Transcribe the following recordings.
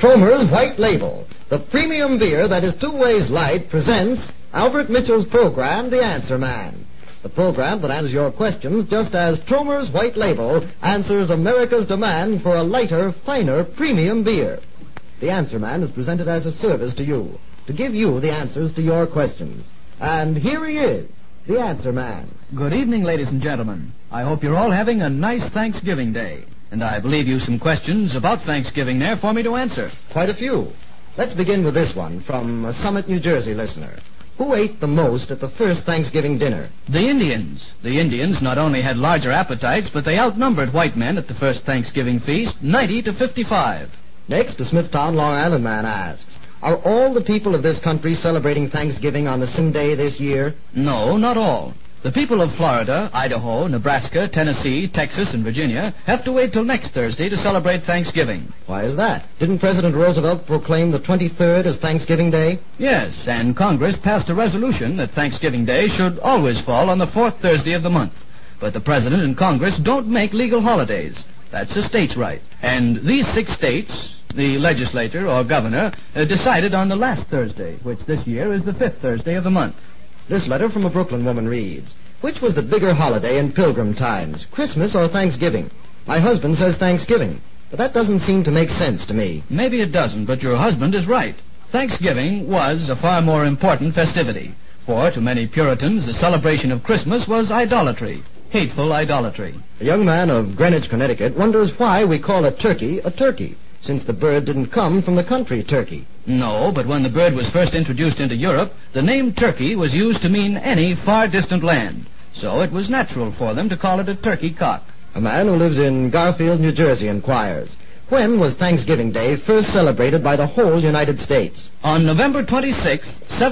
Tromer's White Label, the premium beer that is 2 ways light, presents Albert Mitchell's program, The Answer Man. The program that answers your questions just as Tromer's White Label answers America's demand for a lighter, finer, premium beer. The Answer Man is presented as a service to you, to give you the answers to your questions. And here he is, the Answer Man. Good evening, ladies and gentlemen. I hope you're all having a nice Thanksgiving Day. And I believe you some questions about Thanksgiving there for me to answer. Quite a few. Let's begin with this one from a Summit, New Jersey listener. Who ate the most at the first Thanksgiving dinner? The Indians. The Indians not only had larger appetites, but they outnumbered white men at the first Thanksgiving feast, 90 to 55. Next, a Smithtown, Long Island man asks, are all the people of this country celebrating Thanksgiving on the same day this year? No, not all. The people of Florida, Idaho, Nebraska, Tennessee, Texas, and Virginia have to wait till next Thursday to celebrate Thanksgiving. Why is that? Didn't President Roosevelt proclaim the 23rd as Thanksgiving Day? Yes, and Congress passed a resolution that Thanksgiving Day should always fall on the 4th Thursday of the month. But the President and Congress don't make legal holidays. That's a state's right. And these 6 states, the legislature or governor, decided on the last Thursday, which this year is the 5th Thursday of the month. This letter from a Brooklyn woman reads, which was the bigger holiday in Pilgrim times, Christmas or Thanksgiving? My husband says Thanksgiving, but that doesn't seem to make sense to me. Maybe it doesn't, but your husband is right. Thanksgiving was a far more important festivity, for to many Puritans the celebration of Christmas was idolatry, hateful idolatry. A young man of Greenwich, Connecticut wonders why we call a turkey, since the bird didn't come from the country Turkey. No, but when the bird was first introduced into Europe, the name Turkey was used to mean any far distant land. So it was natural for them to call it a turkey cock. A man who lives in Garfield, New Jersey inquires, when was Thanksgiving Day first celebrated by the whole United States? On November 26,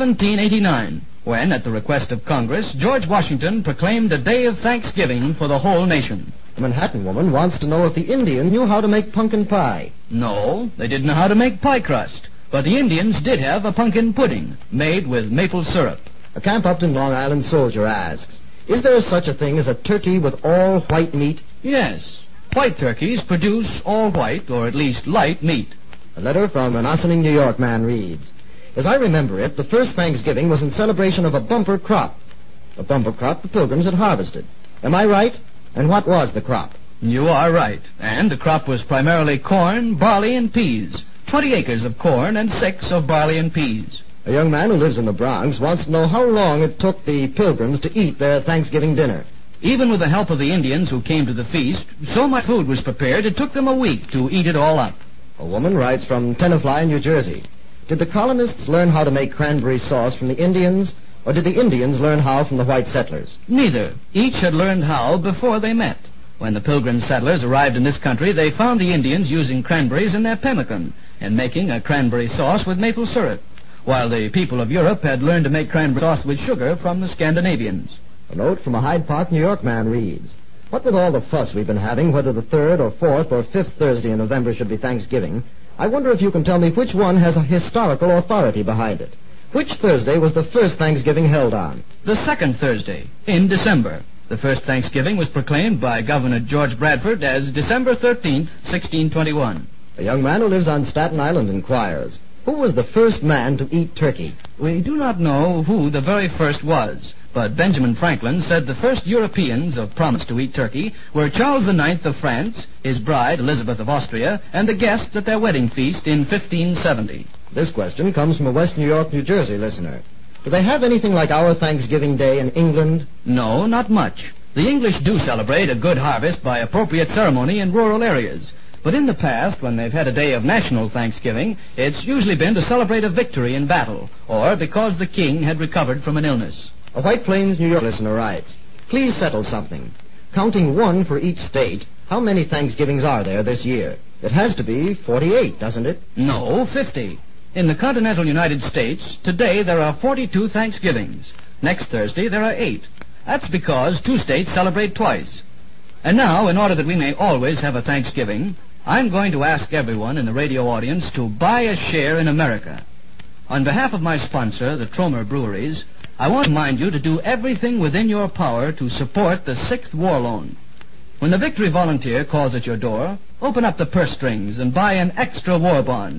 1789, when, at the request of Congress, George Washington proclaimed a day of Thanksgiving for the whole nation. A Manhattan woman wants to know if the Indians knew how to make pumpkin pie. No, they didn't know how to make pie crust. But the Indians did have a pumpkin pudding made with maple syrup. A Camp Upton, Long Island soldier asks, is there such a thing as a turkey with all white meat? Yes. White turkeys produce all white, or at least light, meat. A letter from an Ossining, New York man reads, as I remember it, the first Thanksgiving was in celebration of a bumper crop. A bumper crop the Pilgrims had harvested. Am I right? And what was the crop? You are right. And the crop was primarily corn, barley, and peas. 20 acres of corn and 6 of barley and peas. A young man who lives in the Bronx wants to know how long it took the Pilgrims to eat their Thanksgiving dinner. Even with the help of the Indians who came to the feast, so much food was prepared it took them a week to eat it all up. A woman writes from Tenafly, New Jersey. Did the colonists learn how to make cranberry sauce from the Indians, or did the Indians learn how from the white settlers? Neither. Each had learned how before they met. When the Pilgrim settlers arrived in this country, they found the Indians using cranberries in their pemmican and making a cranberry sauce with maple syrup, while the people of Europe had learned to make cranberry sauce with sugar from the Scandinavians. A note from a Hyde Park, New York man reads, what with all the fuss we've been having, whether the 3rd or 4th or 5th Thursday in November should be Thanksgiving, I wonder if you can tell me which one has a historical authority behind it. Which Thursday was the first Thanksgiving held on? The 2nd Thursday, in December. The first Thanksgiving was proclaimed by Governor George Bradford as December 13th, 1621. A young man who lives on Staten Island inquires, who was the first man to eat turkey? We do not know who the very first was, but Benjamin Franklin said the first Europeans of promise to eat turkey were Charles IX of France, his bride Elizabeth of Austria, and the guests at their wedding feast in 1570. This question comes from a West New York, New Jersey listener. Do they have anything like our Thanksgiving Day in England? No, not much. The English do celebrate a good harvest by appropriate ceremony in rural areas. But in the past, when they've had a day of national Thanksgiving, it's usually been to celebrate a victory in battle, or because the king had recovered from an illness. A White Plains, New York listener writes, please settle something. Counting 1 for each state, how many Thanksgivings are there this year? It has to be 48, doesn't it? No, 50. In the continental United States, today there are 42 Thanksgivings. Next Thursday there are 8. That's because 2 states celebrate twice. And now, in order that we may always have a Thanksgiving, I'm going to ask everyone in the radio audience to buy a share in America. On behalf of my sponsor, the Tromer Breweries, I want to remind you to do everything within your power to support the 6th War Loan. When the Victory Volunteer calls at your door, open up the purse strings and buy an extra war bond.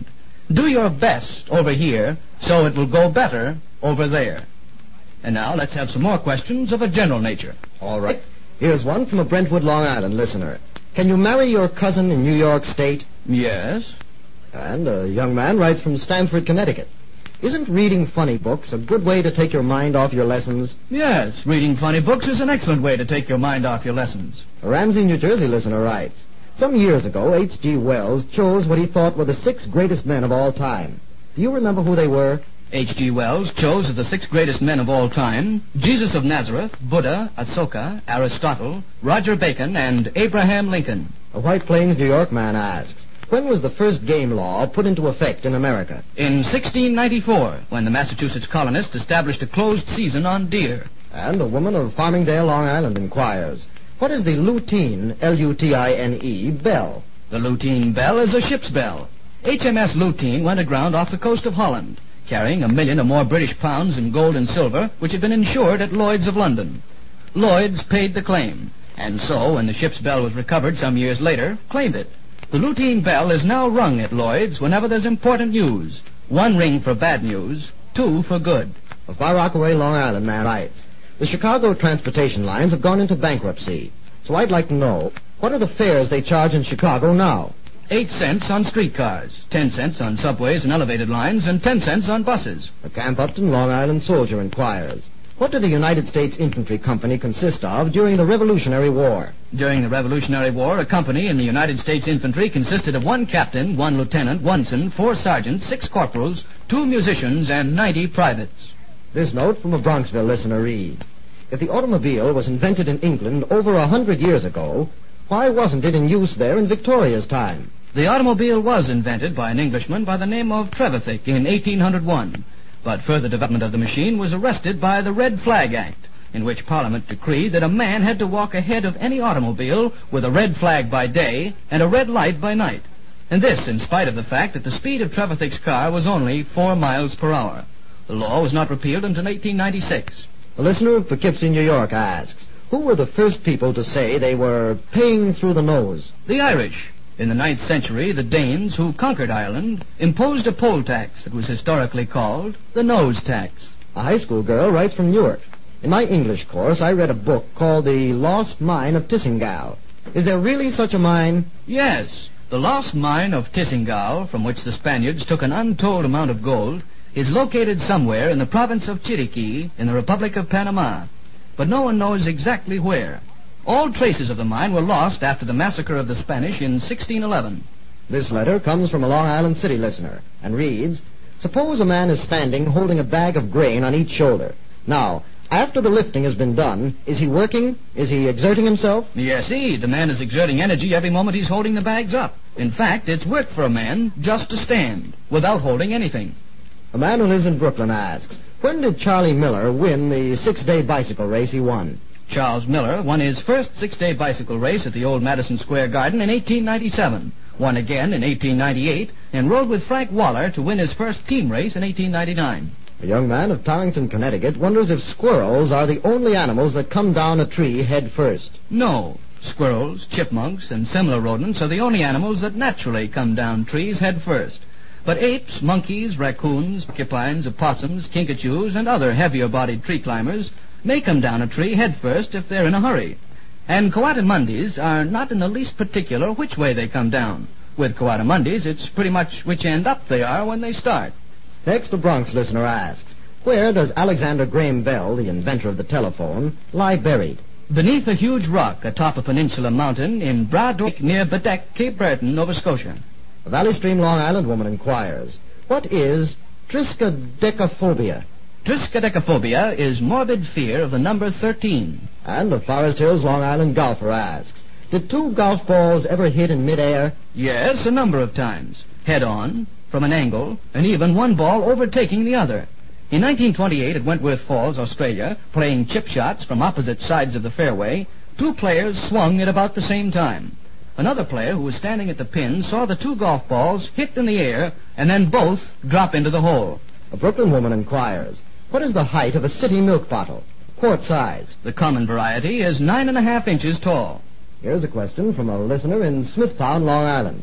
Do your best over here so it will go better over there. And now let's have some more questions of a general nature. All right. Here's one from a Brentwood, Long Island listener. Can you marry your cousin in New York State? Yes. And a young man writes from Stamford, Connecticut. Isn't reading funny books a good way to take your mind off your lessons? Yes, reading funny books is an excellent way to take your mind off your lessons. A Ramsey, New Jersey listener writes, some years ago, H.G. Wells chose what he thought were the 6 greatest men of all time. Do you remember who they were? H.G. Wells chose as the 6 greatest men of all time Jesus of Nazareth, Buddha, Ashoka, Aristotle, Roger Bacon, and Abraham Lincoln. A White Plains, New York man asks, when was the first game law put into effect in America? In 1694, when the Massachusetts colonists established a closed season on deer. And a woman of Farmingdale, Long Island inquires, what is the Lutine, L-U-T-I-N-E, bell? The Lutine bell is a ship's bell. HMS Lutine went aground off the coast of Holland, carrying 1 million or more British pounds in gold and silver, which had been insured at Lloyd's of London. Lloyd's paid the claim, and so, when the ship's bell was recovered some years later, claimed it. The Lutine bell is now rung at Lloyd's whenever there's important news. 1 ring for bad news, 2 for good. A Far Rockaway, Long Island man writes, the Chicago transportation lines have gone into bankruptcy, so I'd like to know, what are the fares they charge in Chicago now? 8 cents on streetcars, 10 cents on subways and elevated lines, and 10 cents on buses. A Camp Upton, Long Island soldier inquires, what did the United States Infantry Company consist of during the Revolutionary War? During the Revolutionary War, a company in the United States Infantry consisted of 1 captain, 1 lieutenant, 1 ensign, 4 sergeants, 6 corporals, 2 musicians, and 90 privates. This note from a Bronxville listener reads, if the automobile was invented in England over 100 years ago, why wasn't it in use there in Victoria's time? The automobile was invented by an Englishman by the name of Trevithick in 1801. But further development of the machine was arrested by the Red Flag Act, in which Parliament decreed that a man had to walk ahead of any automobile with a red flag by day and a red light by night. And this in spite of the fact that the speed of Trevithick's car was only 4 miles per hour. The law was not repealed until 1896. The listener of Poughkeepsie, New York asks, who were the first people to say they were paying through the nose? The Irish. In the 9th century, the Danes, who conquered Ireland, imposed a poll tax that was historically called the nose tax. A high school girl writes from Newark. In my English course, I read a book called The Lost Mine of Tissingal. Is there really such a mine? Yes. The lost mine of Tissingal, from which the Spaniards took an untold amount of gold, is located somewhere in the province of Chiriquí in the Republic of Panama. But no one knows exactly where. All traces of the mine were lost after the massacre of the Spanish in 1611. This letter comes from a Long Island City listener and reads, suppose a man is standing holding a bag of grain on each shoulder. Now, after the lifting has been done, is he working? Is he exerting himself? Yes, the man is exerting energy every moment he's holding the bags up. In fact, it's work for a man just to stand, without holding anything. A man who lives in Brooklyn asks, when did Charlie Miller win the 6-day bicycle race he won? Charles Miller won his first 6-day bicycle race at the old Madison Square Garden in 1897, won again in 1898, and rode with Frank Waller to win his first team race in 1899. A young man of Torrington, Connecticut, wonders if squirrels are the only animals that come down a tree head first. No. Squirrels, chipmunks, and similar rodents are the only animals that naturally come down trees head first. But apes, monkeys, raccoons, porcupines, opossums, kinkajous, and other heavier-bodied tree climbers may come down a tree head first if they're in a hurry. And coatimundis are not in the least particular which way they come down. With coatimundis, it's pretty much which end up they are when they start. Next, a Bronx listener asks, where does Alexander Graham Bell, the inventor of the telephone, lie buried? Beneath a huge rock atop a peninsula mountain in Braddock near Bedeck, Cape Breton, Nova Scotia. A Valley Stream, Long Island woman inquires, what is triskaidekaphobia? Triskaidekaphobia is morbid fear of the number 13. And a Forest Hills, Long Island golfer asks, did 2 golf balls ever hit in midair? Yes, a number of times. Head on, from an angle, and even one ball overtaking the other. In 1928 at Wentworth Falls, Australia, playing chip shots from opposite sides of the fairway, 2 players swung at about the same time. Another player who was standing at the pin saw the 2 golf balls hit in the air and then both drop into the hole. A Brooklyn woman inquires, what is the height of a city milk bottle? Quart size. The common variety is 9.5 inches tall. Here's a question from a listener in Smithtown, Long Island.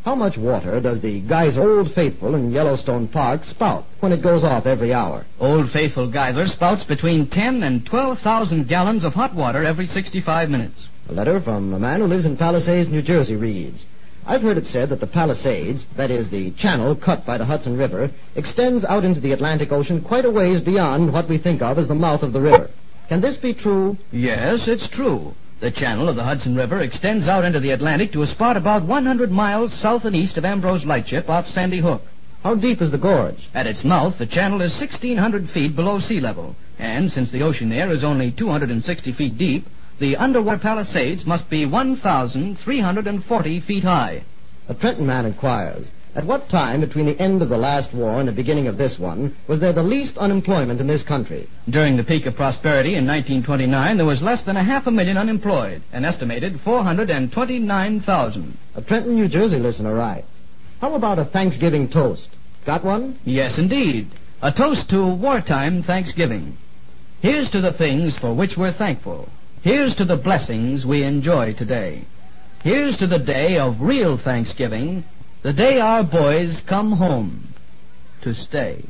How much water does the geyser Old Faithful in Yellowstone Park spout when it goes off every hour? Old Faithful geyser spouts between 10 and 12,000 gallons of hot water every 65 minutes. A letter from a man who lives in Palisades, New Jersey reads, I've heard it said that the Palisades, that is the channel cut by the Hudson River, extends out into the Atlantic Ocean quite a ways beyond what we think of as the mouth of the river. Can this be true? Yes, it's true. The channel of the Hudson River extends out into the Atlantic to a spot about 100 miles south and east of Ambrose Lightship off Sandy Hook. How deep is the gorge? At its mouth, the channel is 1,600 feet below sea level, and since the ocean there is only 260 feet deep, the underwater Palisades must be 1,340 feet high. A Trenton man inquires, at what time between the end of the last war and the beginning of this one was there the least unemployment in this country? During the peak of prosperity in 1929, there was less than 500,000 unemployed, an estimated 429,000. A Trenton, New Jersey listener writes, how about a Thanksgiving toast? Got one? Yes, indeed. A toast to wartime Thanksgiving. Here's to the things for which we're thankful. Here's to the blessings we enjoy today. Here's to the day of real Thanksgiving, the day our boys come home to stay.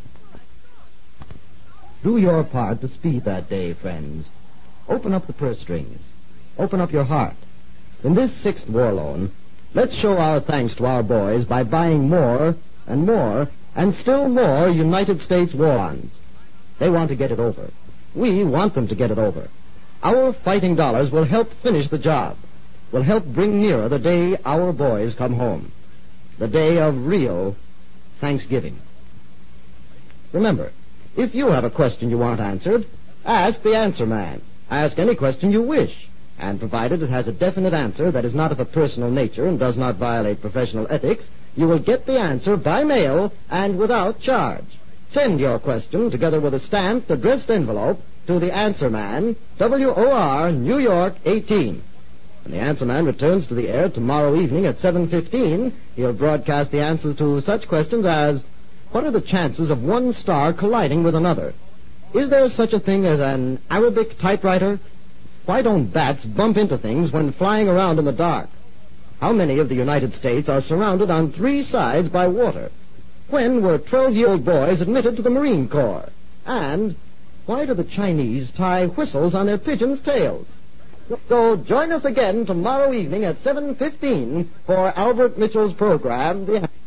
Do your part to speed that day, friends. Open up the purse strings. Open up your heart. In this 6th war loan, let's show our thanks to our boys by buying more and more and still more United States war bonds. They want to get it over. We want them to get it over. Our fighting dollars will help finish the job, will help bring nearer the day our boys come home. The day of real Thanksgiving. Remember, if you have a question you want answered, ask the answer man. Ask any question you wish, and provided it has a definite answer that is not of a personal nature and does not violate professional ethics, you will get the answer by mail and without charge. Send your question together with a stamped addressed envelope to the Answer Man, WOR, New York 18. When the Answer Man returns to the air tomorrow evening at 7:15, he'll broadcast the answers to such questions as, what are the chances of one star colliding with another? Is there such a thing as an Arabic typewriter? Why don't bats bump into things when flying around in the dark? How many of the United States are surrounded on 3 sides by water? When were 12-year-old boys admitted to the Marine Corps? And why do the Chinese tie whistles on their pigeons' tails? So join us again tomorrow evening at 7:15 for Albert Mitchell's program, The